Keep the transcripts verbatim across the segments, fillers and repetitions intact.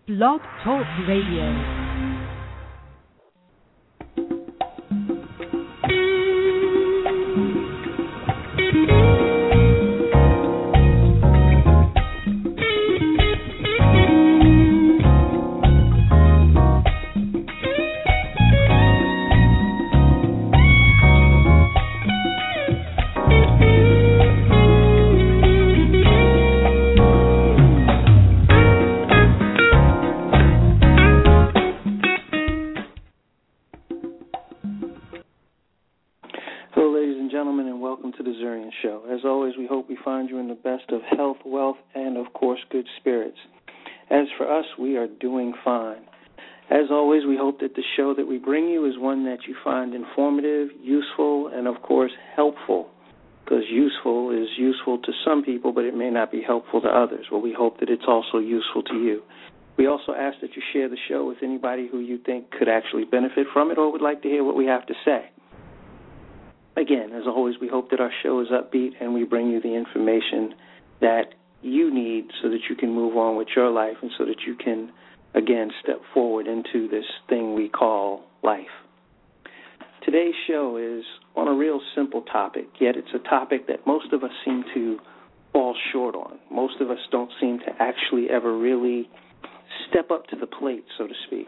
Blog Talk Radio. We are doing fine. As always, we hope that the show that we bring you is one that you find informative, useful, and, of course, helpful, because useful is useful to some people, but it may not be helpful to others. Well, we hope that it's also useful to you. We also ask that you share the show with anybody who you think could actually benefit from it or would like to hear what we have to say. Again, as always, we hope that our show is upbeat and we bring you the information that you need so that you can move on with your life and so that you can, again, step forward into this thing we call life. Today's show is on a real simple topic, yet it's a topic that most of us seem to fall short on. Most of us don't seem to actually ever really step up to the plate, so to speak.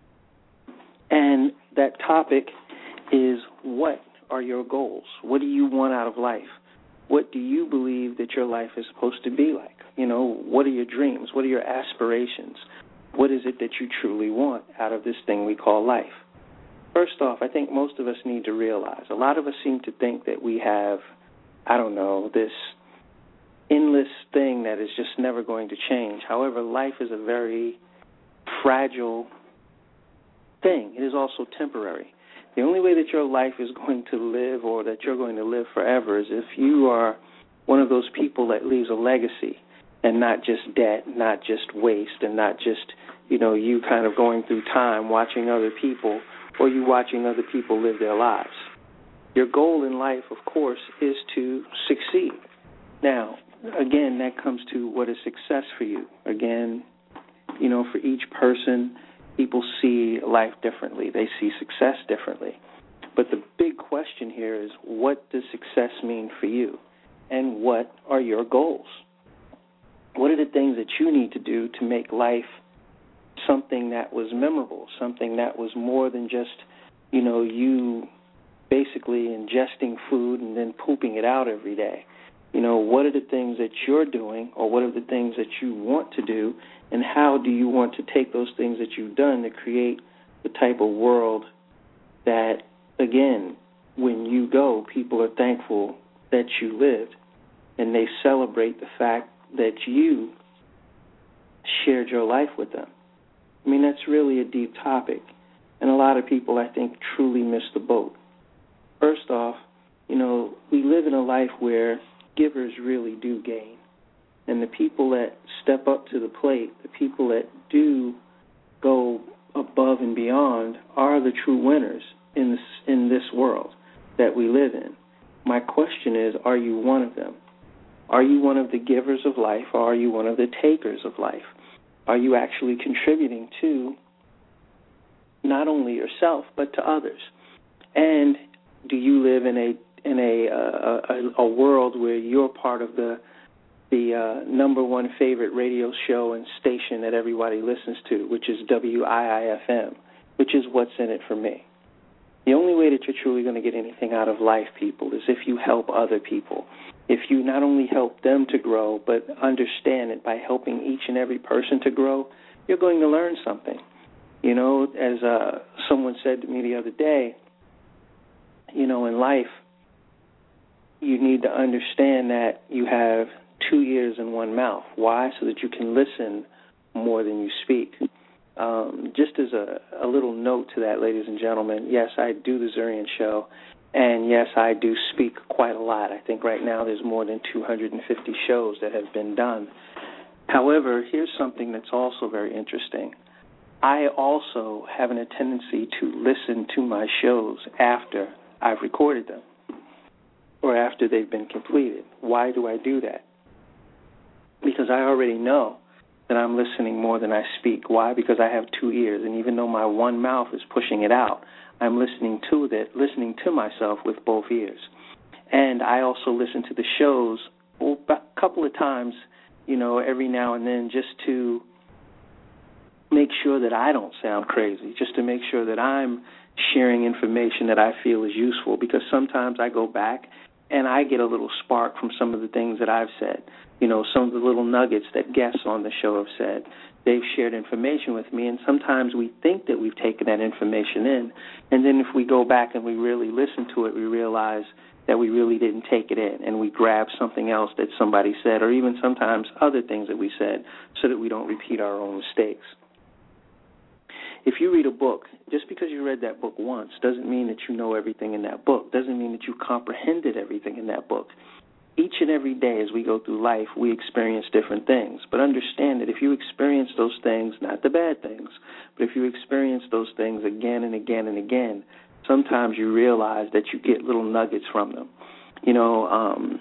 And that topic is, what are your goals? What do you want out of life? What do you believe that your life is supposed to be like? You know, what are your dreams? What are your aspirations? What is it that you truly want out of this thing we call life? First off, I think most of us need to realize, a lot of us seem to think that we have, I don't know, this endless thing that is just never going to change. However, life is a very fragile thing. It is also temporary. The only way that your life is going to live or that you're going to live forever is if you are one of those people that leaves a legacy and not just debt, not just waste, and not just, you know, you kind of going through time watching other people or you watching other people live their lives. Your goal in life, of course, is to succeed. Now, again, that comes to what is success for you. Again, you know, for each person, people see life differently. They see success differently. But the big question here is, what does success mean for you? And what are your goals? What are the things that you need to do to make life something that was memorable, something that was more than just, you know, you basically ingesting food and then pooping it out every day? You know, what are the things that you're doing, or what are the things that you want to do, and how do you want to take those things that you've done to create the type of world that, again, when you go, people are thankful that you lived, and they celebrate the fact that you shared your life with them. I mean, that's really a deep topic, and a lot of people, I think, truly miss the boat. First off, you know, we live in a life where givers really do gain. And the people that step up to the plate, the people that do go above and beyond, are the true winners in this, in this world that we live in. My question is, are you one of them? Are you one of the givers of life, or are you one of the takers of life? Are you actually contributing to not only yourself but to others? And do you live in a in a uh, a, a world where you're part of the the uh, number one favorite radio show and station that everybody listens to, which is W I I F M, which is what's in it for me? The only way that you're truly going to get anything out of life, people, is if you help other people. If you not only help them to grow, but understand that by helping each and every person to grow, you're going to learn something. You know, as uh, someone said to me the other day, you know, in life, you need to understand that you have two ears and one mouth. Why? So that you can listen more than you speak. Um, just as a, a little note to that, ladies and gentlemen, yes, I do the Zurian Show, and yes, I do speak quite a lot. I think right now there's more than two hundred fifty shows that have been done. However, here's something that's also very interesting. I also have a tendency to listen to my shows after I've recorded them or after they've been completed. Why do I do that? Because I already know that that I'm listening more than I speak. Why? Because I have two ears, and even though my one mouth is pushing it out, I'm listening to it, listening to myself with both ears. And I also listen to the shows well, a couple of times, you know, every now and then, just to make sure that I don't sound crazy, just to make sure that I'm sharing information that I feel is useful, because sometimes I go back and I get a little spark from some of the things that I've said. You know, some of the little nuggets that guests on the show have said. They've shared information with me, and sometimes we think that we've taken that information in, and then if we go back and we really listen to it, we realize that we really didn't take it in, and we grab something else that somebody said, or even sometimes other things that we said, so that we don't repeat our own mistakes. If you read a book, just because you read that book once doesn't mean that you know everything in that book, doesn't mean that you comprehended everything in that book. Each and every day as we go through life, we experience different things. But understand that if you experience those things, not the bad things, but if you experience those things again and again and again, sometimes you realize that you get little nuggets from them. You know, um,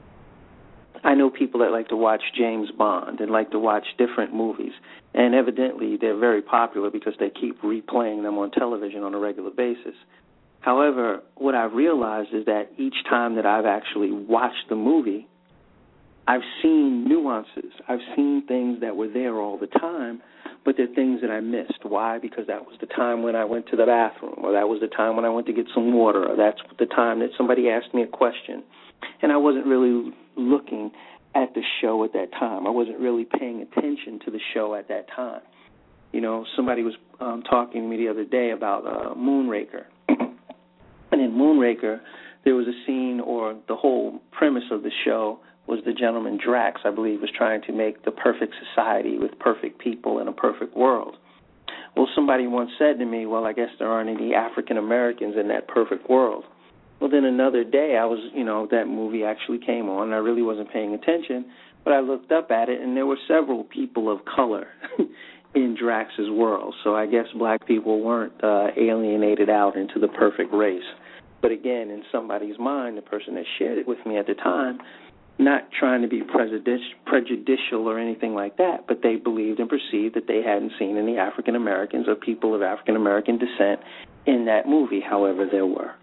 I know people that like to watch James Bond and like to watch different movies, and evidently they're very popular because they keep replaying them on television on a regular basis. However, what I've realized is that each time that I've actually watched the movie, I've seen nuances. I've seen things that were there all the time, but they're things that I missed. Why? Because that was the time when I went to the bathroom, or that was the time when I went to get some water, or that's the time that somebody asked me a question. And I wasn't really looking at the show at that time. I wasn't really paying attention to the show at that time. You know, somebody was um, talking to me the other day about uh, Moonraker. And in Moonraker, there was a scene, or the whole premise of the show was the gentleman Drax, I believe, was trying to make the perfect society with perfect people in a perfect world. Well, somebody once said to me, well, I guess there aren't any African Americans in that perfect world. Well, then another day, I was, you know, that movie actually came on, and I really wasn't paying attention, but I looked up at it, and there were several people of color in Drax's world. So I guess black people weren't uh, alienated out into the perfect race. But again, in somebody's mind, the person that shared it with me at the time, not trying to be prejudicial or anything like that, but they believed and perceived that they hadn't seen any African Americans or people of African American descent in that movie. However, there were.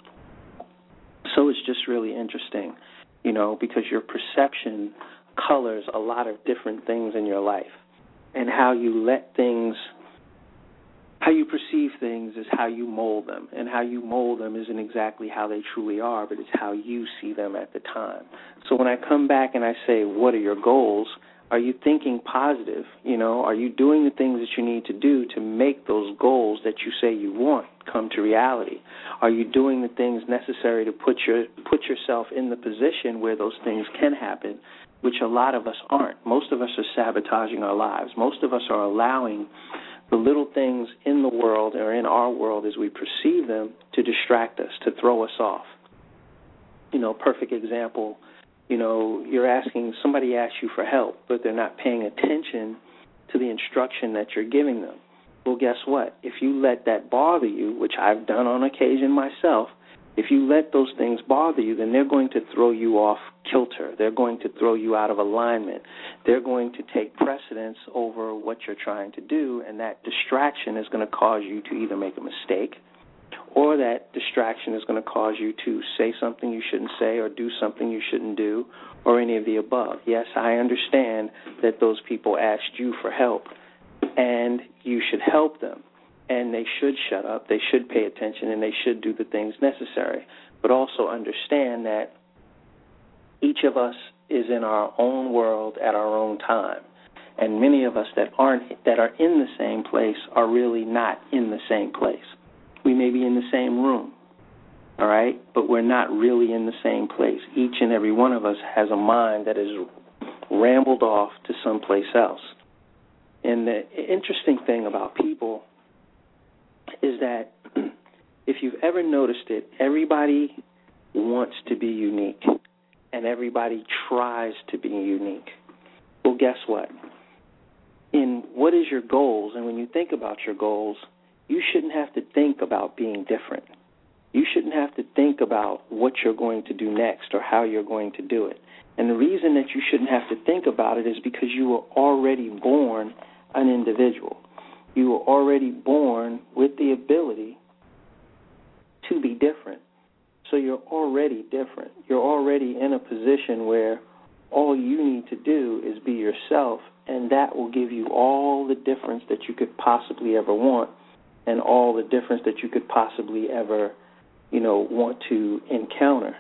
So it's just really interesting, you know, because your perception colors a lot of different things in your life. And how you let things, how you perceive things is how you mold them. And how you mold them isn't exactly how they truly are, but it's how you see them at the time. So when I come back and I say, what are your goals, are you thinking positive? You know, are you doing the things that you need to do to make those goals that you say you want come to reality? Are you doing the things necessary to put your put yourself in the position where those things can happen, which a lot of us aren't? Most of us are sabotaging our lives. Most of us are allowing the little things in the world or in our world as we perceive them to distract us, to throw us off. You know, perfect example, you know, you're asking, somebody asks you for help, but they're not paying attention to the instruction that you're giving them. Well, guess what? If you let that bother you, which I've done on occasion myself, if you let those things bother you, then they're going to throw you off kilter. They're going to throw you out of alignment. They're going to take precedence over what you're trying to do, and that distraction is going to cause you to either make a mistake, or that distraction is going to cause you to say something you shouldn't say or do something you shouldn't do, or any of the above. Yes, I understand that those people asked you for help, and you should help them. And they should shut up, they should pay attention, and they should do the things necessary. But also understand that each of us is in our own world at our own time. And many of us that aren't, that are in the same place are really not in the same place. We may be in the same room, all right, but we're not really in the same place. Each and every one of us has a mind that is rambled off to someplace else. And the interesting thing about people is that if you've ever noticed it, everybody wants to be unique, and everybody tries to be unique. Well, guess what? In what is your goals, and when you think about your goals, you shouldn't have to think about being different. You shouldn't have to think about what you're going to do next or how you're going to do it. And the reason that you shouldn't have to think about it is because you were already born an individual. You were already born with the ability to be different. So you're already different. You're already in a position where all you need to do is be yourself, and that will give you all the difference that you could possibly ever want and all the difference that you could possibly ever, you know, want to encounter.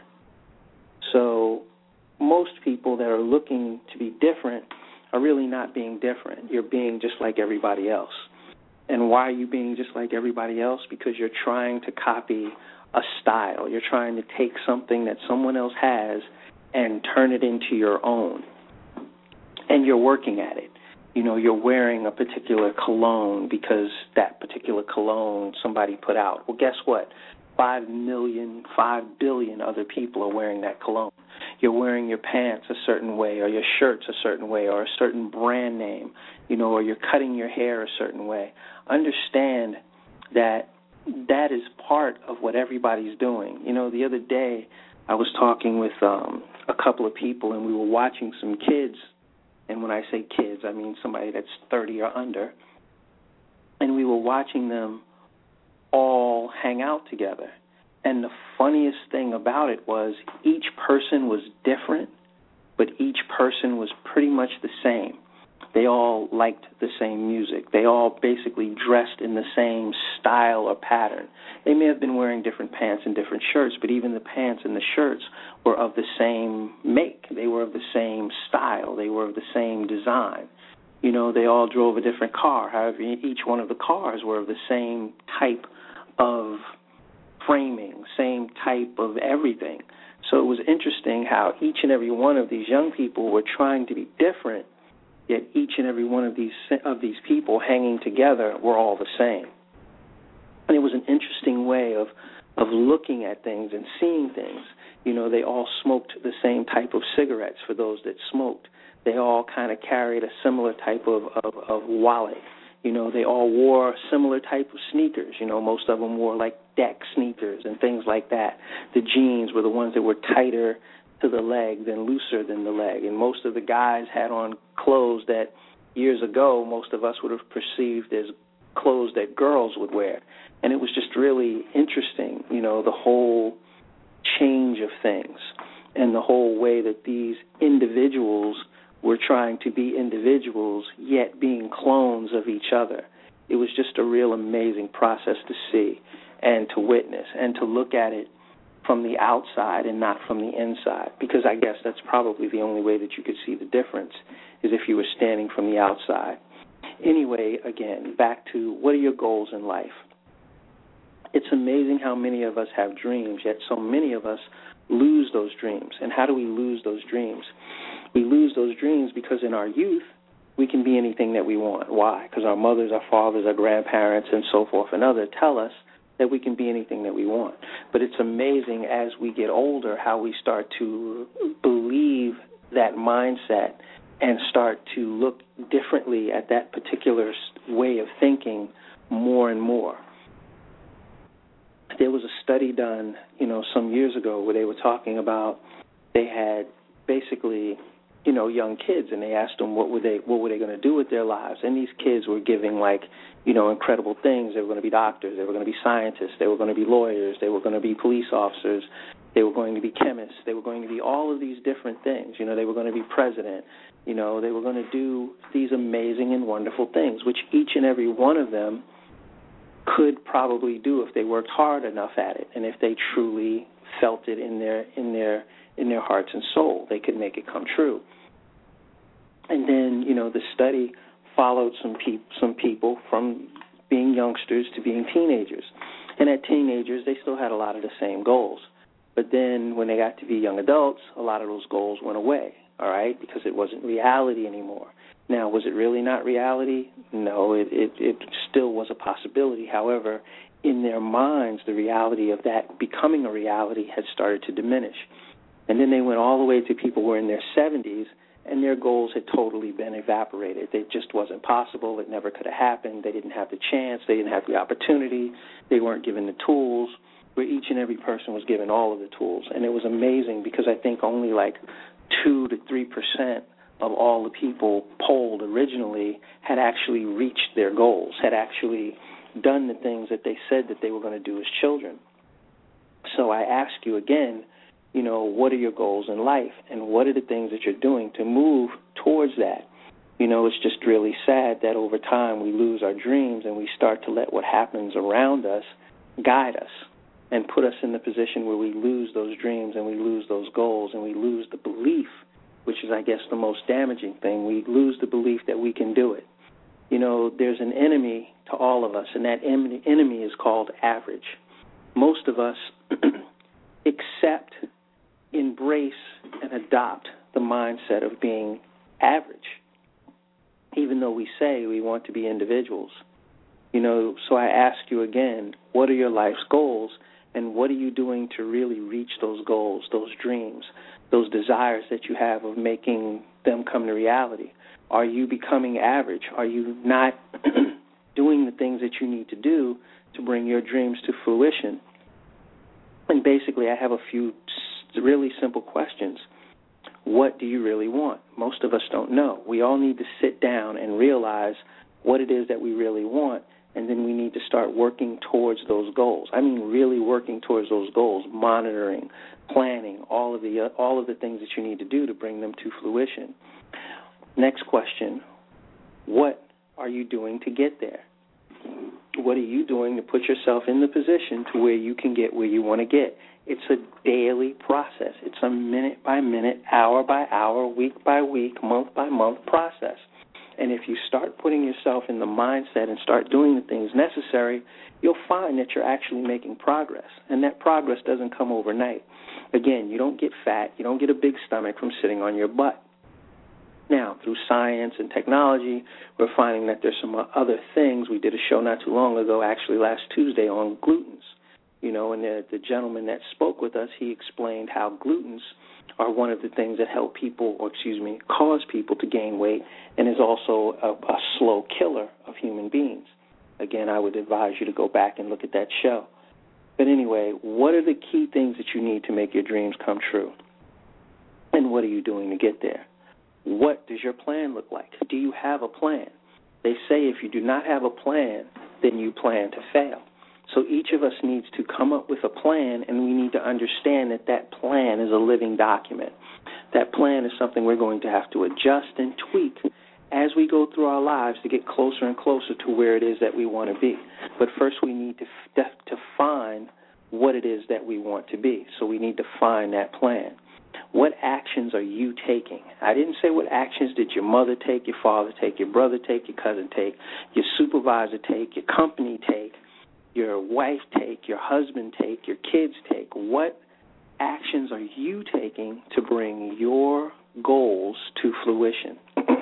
So most people that are looking to be different are really not being different. You're being just like everybody else. And why are you being just like everybody else? Because you're trying to copy a style. You're trying to take something that someone else has and turn it into your own. And you're working at it. You know, you're wearing a particular cologne because that particular cologne somebody put out. Well, guess what? Five million, five billion other people are wearing that cologne. You're wearing your pants a certain way, or your shirts a certain way, or a certain brand name, you know, or you're cutting your hair a certain way. Understand that that is part of what everybody's doing. You know, the other day I was talking with um, a couple of people, and we were watching some kids, and when I say kids, I mean somebody that's thirty or under, and we were watching them all hang out together. And the funniest thing about it was each person was different, but each person was pretty much the same. They all liked the same music. They all basically dressed in the same style or pattern. They may have been wearing different pants and different shirts, but even the pants and the shirts were of the same make. They were of the same style. They were of the same design. You know, they all drove a different car. However, each one of the cars were of the same type of framing, same type of everything. So it was interesting how each and every one of these young people were trying to be different, yet each and every one of these of these people hanging together were all the same. And it was an interesting way of, of looking at things and seeing things. You know, they all smoked the same type of cigarettes for those that smoked. They all kind of carried a similar type of, of, of wallet. You know, they all wore similar type of sneakers. You know, most of them wore like deck sneakers and things like that. The jeans were the ones that were tighter to the leg than looser than the leg. And most of the guys had on clothes that years ago most of us would have perceived as clothes that girls would wear. And it was just really interesting, you know, the whole change of things and the whole way that these individuals were trying to be individuals, yet being clones of each other. It was just a real amazing process to see and to witness and to look at it from the outside and not from the inside, because I guess that's probably the only way that you could see the difference is if you were standing from the outside. Anyway, again, back to what are your goals in life? It's amazing how many of us have dreams, yet so many of us lose those dreams. And how do we lose those dreams? We lose those dreams because in our youth, we can be anything that we want. Why? Because our mothers, our fathers, our grandparents, and so forth and others tell us that we can be anything that we want. But it's amazing as we get older how we start to believe that mindset and start to look differently at that particular way of thinking more and more. There was a study done, you know, some years ago where they were talking about they had basically, you know, young kids, and they asked them what were they what were they going to do with their lives, and these kids were giving like, you know, incredible things. They were going to be doctors, they were going to be scientists, they were going to be lawyers, they were going to be police officers, they were going to be chemists, they were going to be all of these different things. You know, they were going to be president. You know, they were going to do these amazing and wonderful things, which each and every one of them could probably do if they worked hard enough at it, and if they truly felt it in their in their in their hearts and soul, they could make it come true. And then, you know, the study followed some peop- some people from being youngsters to being teenagers. And at teenagers, they still had a lot of the same goals. But then when they got to be young adults, a lot of those goals went away, all right, because it wasn't reality anymore. Now, was it really not reality? No, it, it, it still was a possibility. However, in their minds, the reality of that becoming a reality had started to diminish. And then they went all the way to people who were in their seventies, and their goals had totally been evaporated. It just wasn't possible. It never could have happened. They didn't have the chance. They didn't have the opportunity. They weren't given the tools, where each and every person was given all of the tools. And it was amazing because I think only like two to three percent of all the people polled originally had actually reached their goals, had actually done the things that they said that they were going to do as children. So I ask you again, you know, what are your goals in life, and what are the things that you're doing to move towards that? You know, it's just really sad that over time we lose our dreams and we start to let what happens around us guide us and put us in the position where we lose those dreams and we lose those goals and we lose the belief, which is, I guess, the most damaging thing. We lose the belief that we can do it. You know, there's an enemy to all of us, and that enemy is called average. Most of us accept, embrace, and adopt the mindset of being average, even though we say we want to be individuals. You know, so I ask you again, what are your life's goals, and what are you doing to really reach those goals, those dreams, those desires that you have of making them come to reality? Are you becoming average? Are you not doing the things that you need to do to bring your dreams to fruition? And basically, I have a few really simple questions. What do you really want? Most of us don't know. We all need to sit down and realize what it is that we really want, and then we need to start working towards those goals. I mean, really working towards those goals, monitoring, planning, all of the uh, all of the things that you need to do to bring them to fruition. Next question, what are you doing to get there? What are you doing to put yourself in the position to where you can get where you want to get? It's a daily process. It's a minute by minute, hour by hour, week by week, month by month process. And if you start putting yourself in the mindset and start doing the things necessary, you'll find that you're actually making progress. And that progress doesn't come overnight. Again, you don't get fat. You don't get a big stomach from sitting on your butt. Now, through science and technology, we're finding that there's some other things. We did a show not too long ago, actually last Tuesday, on glutens. You know, and the, the gentleman that spoke with us, he explained how glutens are one of the things that help people, or excuse me, cause people to gain weight, and is also a, a slow killer of human beings. Again, I would advise you to go back and look at that show. But anyway, what are the key things that you need to make your dreams come true? And what are you doing to get there? What does your plan look like? Do you have a plan? They say if you do not have a plan, then you plan to fail. So each of us needs to come up with a plan, and we need to understand that that plan is a living document. That plan is something we're going to have to adjust and tweak as we go through our lives to get closer and closer to where it is that we want to be. But first we need to f- define what it is that we want to be. So we need to find that plan. What actions are you taking? I didn't say what actions did your mother take, your father take, your brother take, your cousin take, your supervisor take, your company take, your wife take, your husband take, your kids take. What actions are you taking to bring your goals to fruition?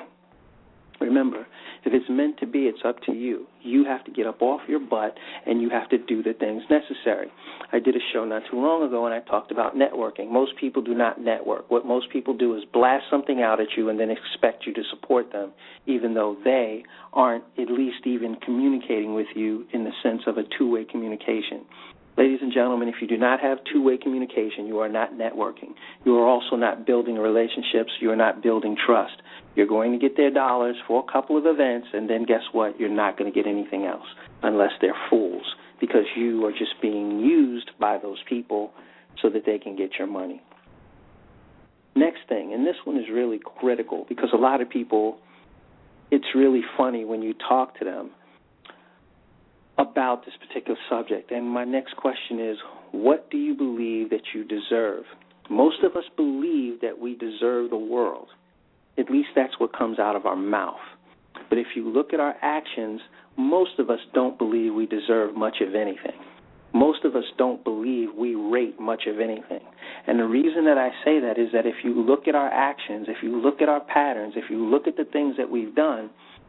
Remember, if it's meant to be, it's up to you. You have to get up off your butt, and you have to do the things necessary. I did a show not too long ago, and I talked about networking. Most people do not network. What most people do is blast something out at you and then expect you to support them, even though they aren't at least even communicating with you in the sense of a two-way communication. Ladies and gentlemen, if you do not have two-way communication, you are not networking. You are also not building relationships. You are not building trust. You're going to get their dollars for a couple of events, and then guess what? You're not going to get anything else unless they're fools, because you are just being used by those people so that they can get your money. Next thing, and this one is really critical because a lot of people, it's really funny when you talk to them about this particular subject. And my next question is, what do you believe that you deserve? Most of us believe that we deserve the world. At least that's what comes out of our mouth. But if you look at our actions, most of us don't believe we deserve much of anything. Most of us don't believe we rate much of anything. And the reason that I say that is that if you look at our actions, if you look at our patterns, if you look at the things that we've done,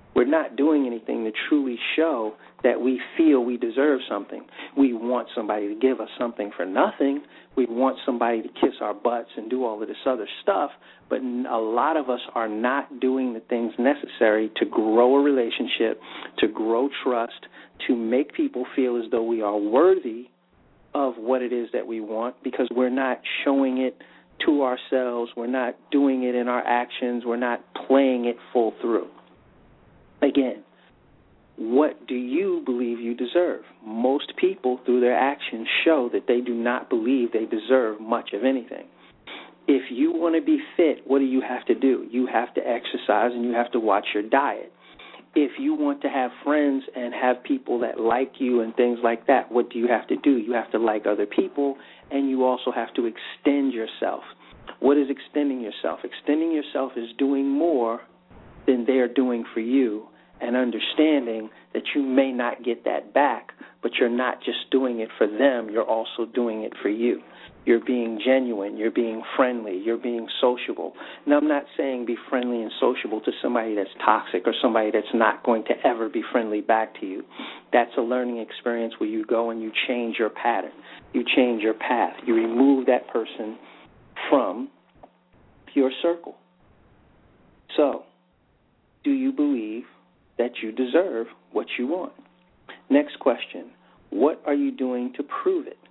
We're not doing anything to truly show that we feel we deserve something. We want somebody to give us something for nothing. We want somebody to kiss our butts and do all of this other stuff, but a lot of us are not doing the things necessary to grow a relationship, to grow trust, to make people feel as though we are worthy of what it is that we want, because we're not showing it to ourselves. We're not doing it in our actions. We're not playing it full through. Again, what do you believe you deserve? Most people, through their actions, show that they do not believe they deserve much of anything. If you want to be fit, what do you have to do? You have to exercise and you have to watch your diet. If you want to have friends and have people that like you and things like that, what do you have to do? You have to like other people, and you also have to extend yourself. What is extending yourself? Extending yourself is doing more than they're doing for you, and understanding that you may not get that back, but you're not just doing it for them, you're also doing it for you. You're being genuine, you're being friendly, you're being sociable. Now, I'm not saying be friendly and sociable to somebody that's toxic or somebody that's not going to ever be friendly back to you. That's a learning experience where you go and you change your pattern. You change your path. You remove that person from your circle. So, do you believe that you deserve what you want? Next question, what are you doing to prove it?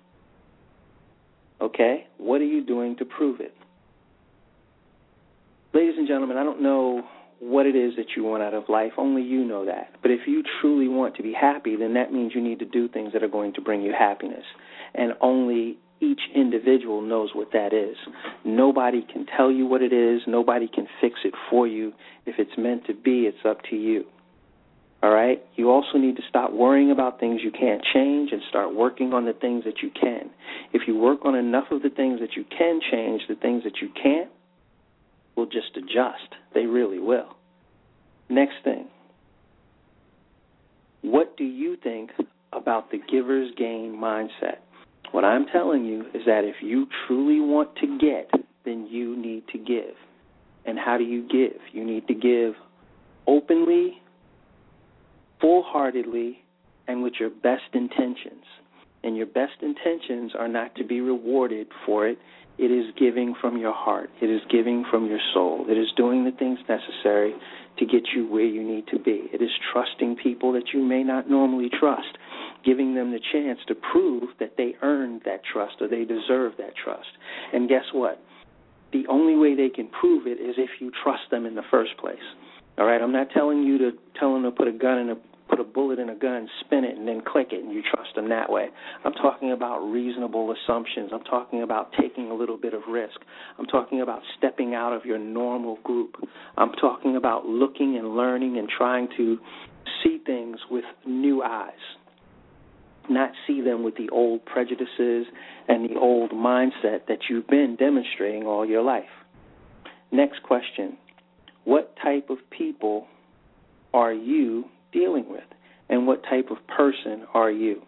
Okay, what are you doing to prove it? Ladies and gentlemen, I don't know what it is that you want out of life. Only you know that. But if you truly want to be happy, then that means you need to do things that are going to bring you happiness. And only each individual knows what that is. Nobody can tell you what it is. Nobody can fix it for you. If it's meant to be, it's up to you. All right? You also need to stop worrying about things you can't change and start working on the things that you can. If you work on enough of the things that you can change, the things that you can't will just adjust. They really will. Next thing, what do you think about the giver's gain mindset? What I'm telling you is that if you truly want to get, then you need to give. And how do you give? You need to give openly, full-heartedly, and with your best intentions. And your best intentions are not to be rewarded for it. It is giving from your heart. It is giving from your soul. It is doing the things necessary to get you where you need to be. It is trusting people that you may not normally trust, giving them the chance to prove that they earned that trust or they deserve that trust. And guess what? The only way they can prove it is if you trust them in the first place. All right, I'm not telling you to tell them to put a gun in a put a bullet in a gun, spin it, and then click it, and you trust them that way. I'm talking about reasonable assumptions. I'm talking about taking a little bit of risk. I'm talking about stepping out of your normal group. I'm talking about looking and learning and trying to see things with new eyes, not see them with the old prejudices and the old mindset that you've been demonstrating all your life. Next question. What type of people are you dealing with? And what type of person are you?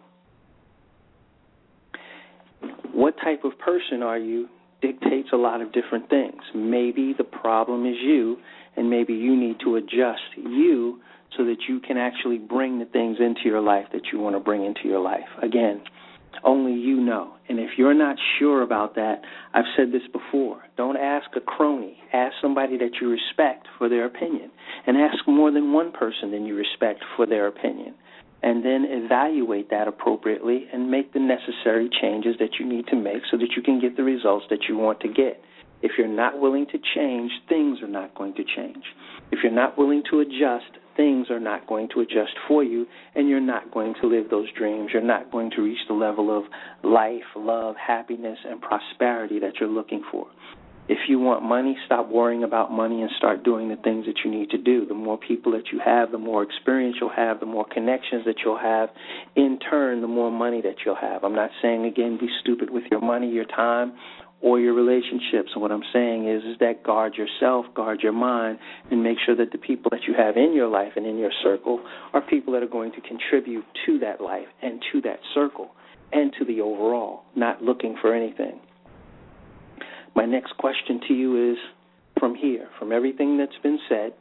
What type of person are you dictates a lot of different things. Maybe the problem is you, and maybe you need to adjust you so that you can actually bring the things into your life that you want to bring into your life. Again, only you know. And if you're not sure about that, I've said this before, don't ask a crony. Ask somebody that you respect for their opinion. And ask more than one person than you respect for their opinion. And then evaluate that appropriately and make the necessary changes that you need to make so that you can get the results that you want to get. If you're not willing to change, things are not going to change. If you're not willing to adjust, things are not going to adjust for you, and you're not going to live those dreams. You're not going to reach the level of life, love, happiness, and prosperity that you're looking for. If you want money, stop worrying about money and start doing the things that you need to do. The more people that you have, the more experience you'll have, the more connections that you'll have. In turn, the more money that you'll have. I'm not saying, again, be stupid with your money, your time, or your relationships. And what I'm saying is, is that guard yourself, guard your mind, and make sure that the people that you have in your life and in your circle are people that are going to contribute to that life and to that circle and to the overall, not looking for anything. My next question to you is, from here, from everything that's been said,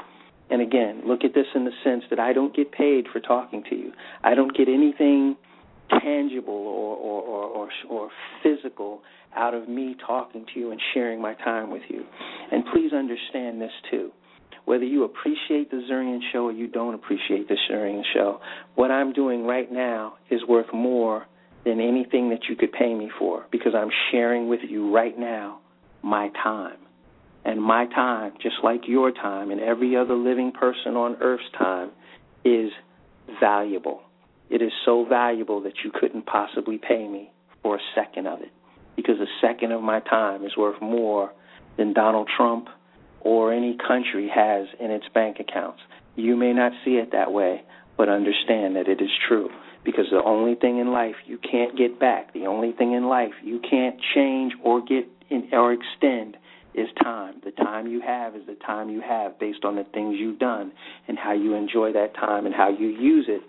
And again, look at this in the sense that I don't get paid for talking to you. I don't get anything tangible or, or, or, or, or physical out of me talking to you and sharing my time with you. And please understand this too. Whether you appreciate the Zurian Show or you don't appreciate the Zurian Show, what I'm doing right now is worth more than anything that you could pay me for, because I'm sharing with you right now my time. And my time, just like your time and every other living person on Earth's time, is valuable. It is so valuable that you couldn't possibly pay me for a second of it, because a second of my time is worth more than Donald Trump or any country has in its bank accounts. You may not see it that way, but understand that it is true, because the only thing in life you can't get back, the only thing in life you can't change or get in, or extend is time. The time you have is the time you have based on the things you've done and how you enjoy that time and how you use it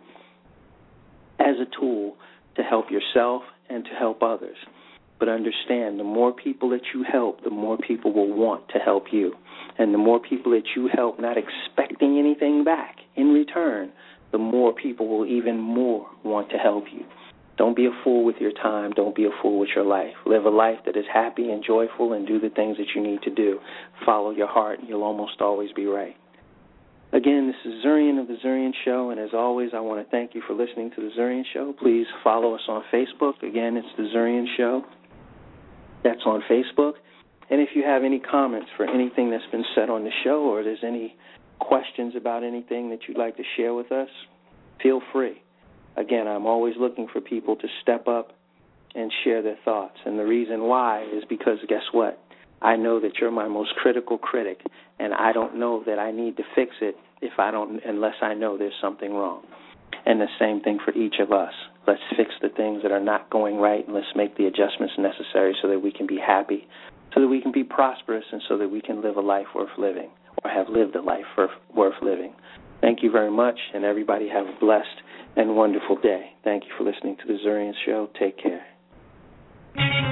as a tool to help yourself and to help others. But understand, the more people that you help, the more people will want to help you. And the more people that you help not expecting anything back in return, the more people will even more want to help you. Don't be a fool with your time. Don't be a fool with your life. Live a life that is happy and joyful, and do the things that you need to do. Follow your heart, and you'll almost always be right. Again, this is Zurian of The Zurian Show, and as always, I want to thank you for listening to The Zurian Show. Please follow us on Facebook. Again, it's The Zurian Show. That's on Facebook. And if you have any comments for anything that's been said on the show, or there's any questions about anything that you'd like to share with us, feel free. Again, I'm always looking for people to step up and share their thoughts. And the reason why is because, guess what? I know that you're my most critical critic, and I don't know that I need to fix it if I don't, unless I know there's something wrong. And the same thing for each of us. Let's fix the things that are not going right, and let's make the adjustments necessary so that we can be happy, so that we can be prosperous, and so that we can live a life worth living, or have lived a life worth living. Thank you very much, and everybody have a blessed and wonderful day. Thank you for listening to The Zurian Show. Take care.